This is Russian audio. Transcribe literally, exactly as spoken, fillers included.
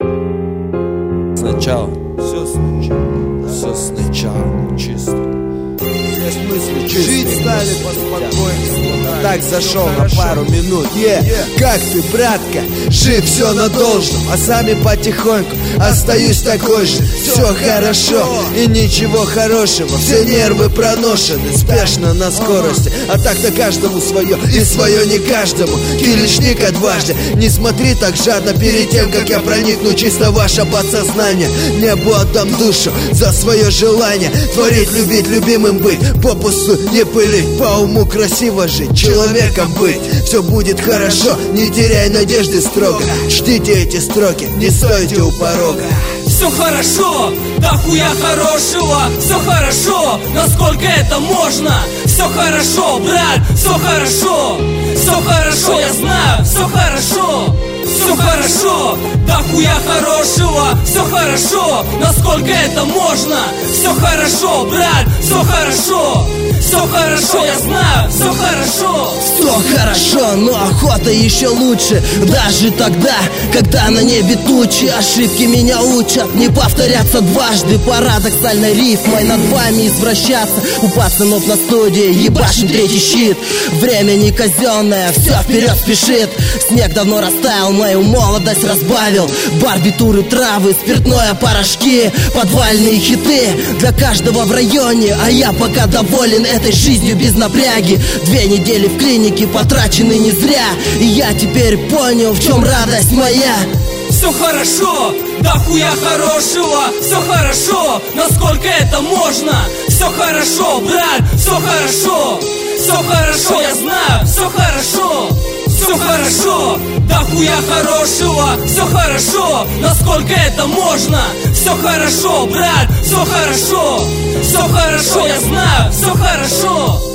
Сначала, все сначала, все сначала, чисто. Здесь мысли чистые. Жить стали поспокойнее. Так зашел на пару минут. yeah. Как ты, братка? Жив, все на должном, а сами потихоньку остаюсь такой же. Все хорошо и ничего хорошего. Все нервы проношены, спешно на скорости. А так-то каждому свое, и свое не каждому. Киличника дважды. Не смотри так жадно перед тем, как я проникну чисто в ваше подсознание. Небу отдам душу за свое желание творить, любить, любимым быть, попусту не пылить, по уму красиво жить, человеком быть. Все будет хорошо, не теряй надежды строго. Ждите эти строки, не стойте у порога. Все хорошо, да хуя хорошего. Все хорошо, насколько это можно. Все хорошо, брат, все хорошо. Все хорошо, я знаю, все хорошо. Все хорошо, да хуя хорошего. Все хорошо, насколько это можно. Все хорошо, брат, все хорошо. Все хорошо, я знаю, все хорошо. Все хорошо, но охота еще лучше. Даже тогда, когда на небе тучи. Ошибки меня учат не повторяться дважды. Парадоксальной рифмой над вами извращаться. У пацанов на студии ебашим третий щит. Время не казенное, все вперед спешит. Снег давно растаял, мою молодость разбавил. Барбитуры, травы, спиртное, порошки. Подвальные хиты для каждого в районе. А я пока доволен этой жизнью без напряги. Две недели в клинике потрачены не зря. И я теперь понял, в чем радость моя. Все хорошо, да хуя хорошего. Все хорошо, насколько это можно. Все хорошо, брат, все хорошо. Все хорошо, я знаю, все хорошо. Все хорошо, да хуя хорошего. Все хорошо, насколько это можно. Все хорошо, брат, все хорошо. Все хорошо, я знаю, все хорошо.